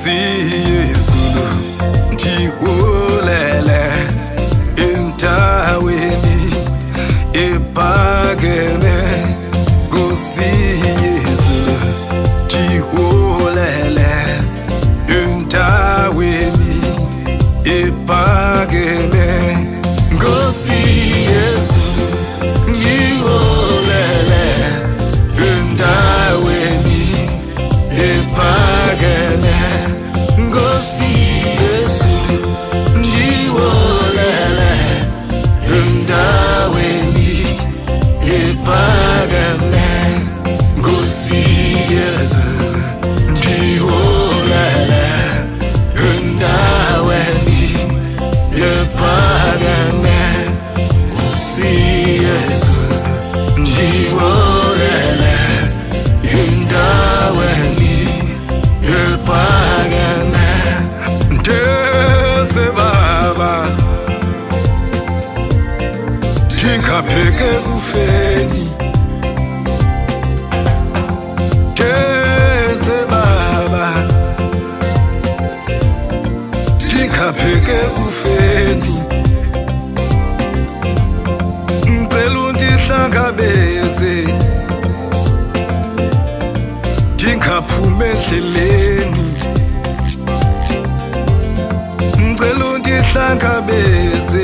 Yezulu ndiwolele endaweni ephakeme Nkosi Yezulu ndiwolele endaweni ephakeme Nkosi Yezulu ndiwolele endaweni ephakeme Nkosi Yezulu ndiwolele endaweni ephakeme Nkosi Yezulu ndiwolele endaweni ephakeme Nkosi Yezulu ndiwolele endaweni ephakeme Ndenze baba ndingapheke ufeni Ndenze baba ndingapheke ufeni Ngicela undihlangabeze ndingaphume endleleni Ngicela undihlangabeze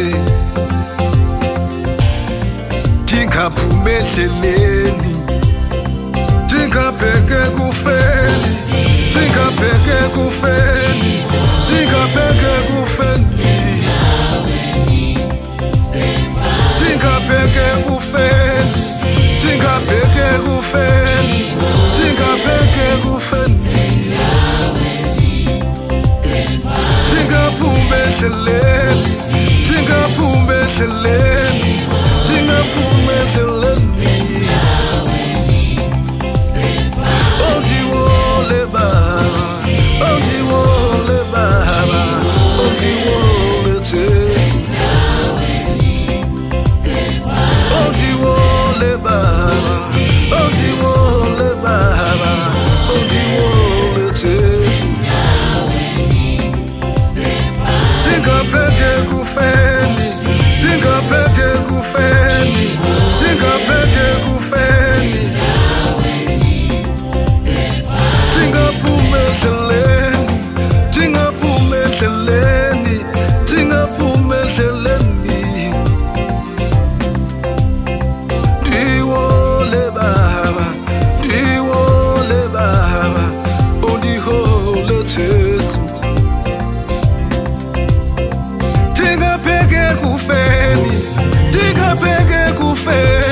ndingaphume endleleni Ndingabheke kufeni Ndingabheke kufeni Ndingabheke kufeni Ndingabheke kufeni Ndingabheke kufeni Ndingabheke kufeni Ndingaphume endleleni Ndingaphume endleleni Ndingaphume endleleni Oh ndiwole baba Oh ndiwole baba Oh ndiwole Jesu Oh ndiwole baba Oh ndiwole baba Oh ndiwole Jesu Ndingabheke kufeni Ndingabheke kufeni Ndingabheke kufeni Ndingaphume endleleni Ndingaphume endleleni Ndingaphume endleleni Ndiwole baba Ndiwole baba Oh ndiwole Jesu Ndingabheke kufeni Ndingabheke kufeni